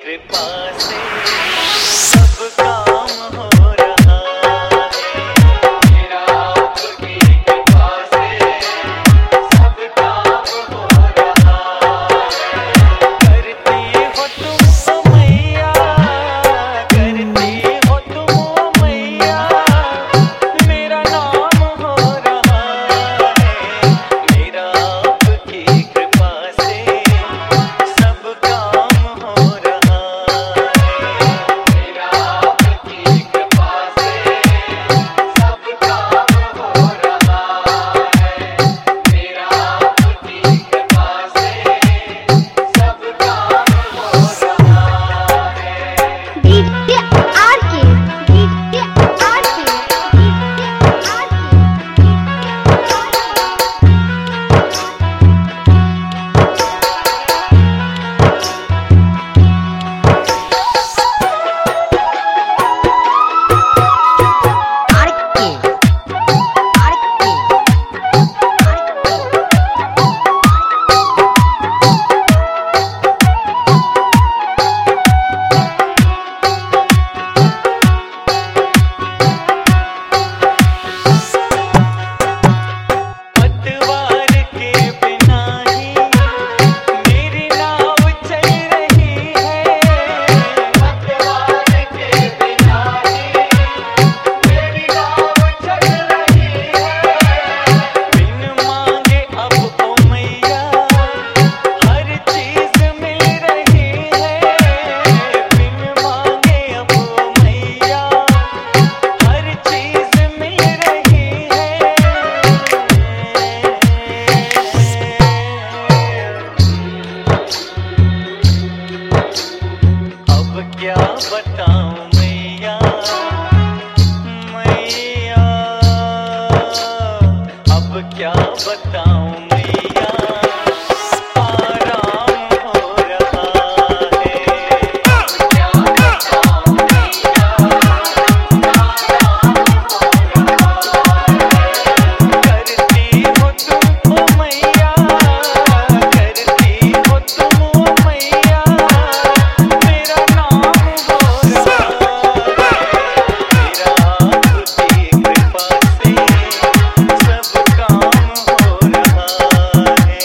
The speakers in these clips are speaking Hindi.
कृपा से सब काम हो रहा है। मेरा आपकी कृपा से सब काम हो रहा है। करती हो तुम मैया, करती हो तुम मैया, मेरा नाम हो रहा है। मेरा आपकी कृपा से सब काम हो रहा है। मेरा आपकी कृपा से सब काम हो रहा है। मेरा आपकी कृपा से सब काम हो रहा है। DJ RK, DJ RK, DJ RK, RK, पतवार के बिना ही मेरी नाव चल रही है। पतवार के बिना ही मेरी नाव चल रही है। बिन मांगे अब ओ मैया हर चीज मिल रही है। बिन मांगे अब ओ मैया हर चीज मिल रही है। अब क्या बताऊं मैया, मैया, अब क्या बताऊं मैया, आराम हो रहा है। अब क्या बताऊं मैया, आराम हो रहा है। करती हो तुम ओ मैया, करती हो तुम ओ मैया, मेरा नाम हो रहा है। मेरा आपकी कृपा से सब काम हो रहा है।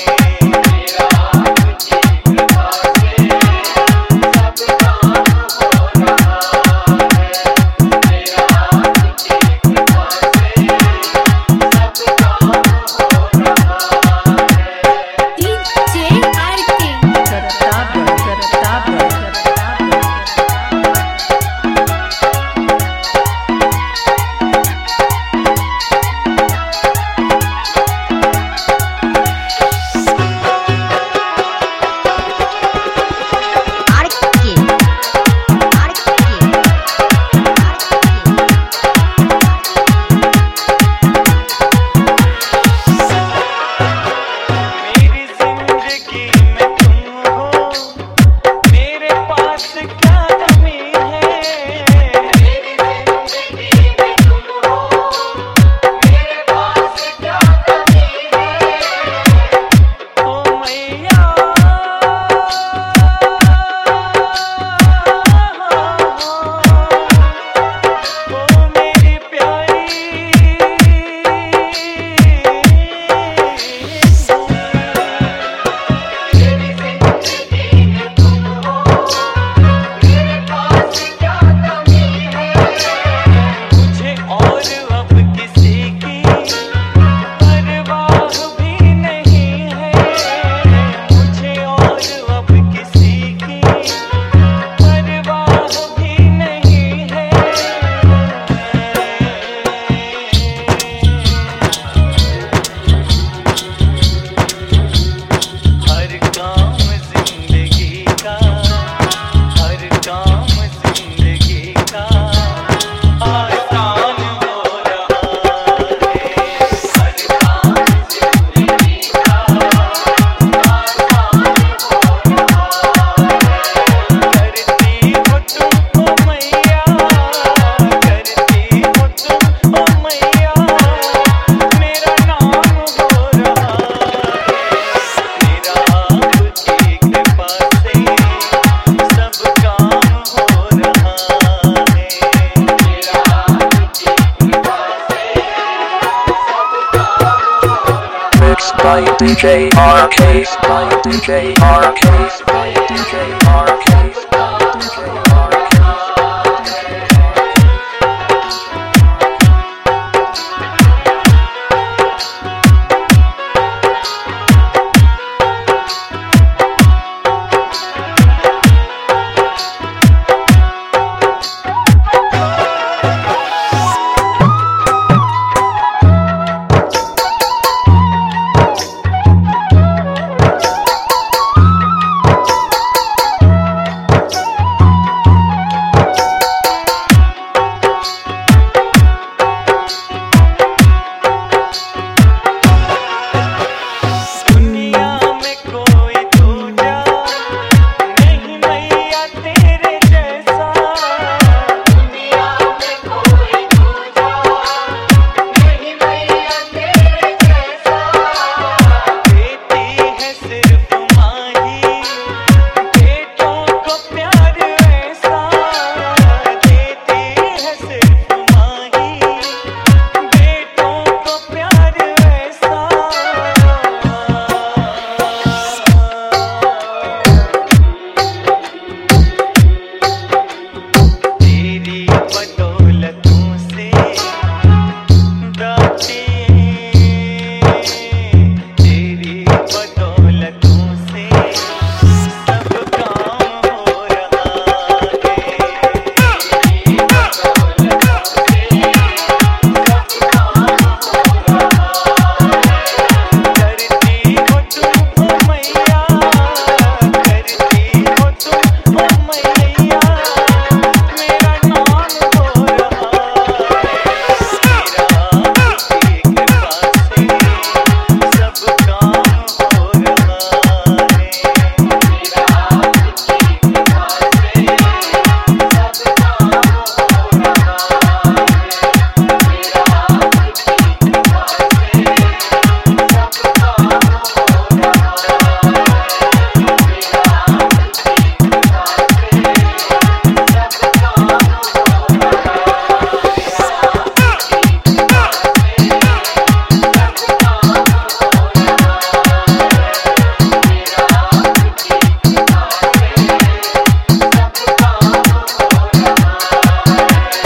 Mix by DJ RK. By DJ RK. By DJ RK. By DJ RK.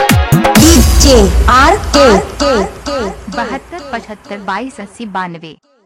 DJ RK 72 75 22 92।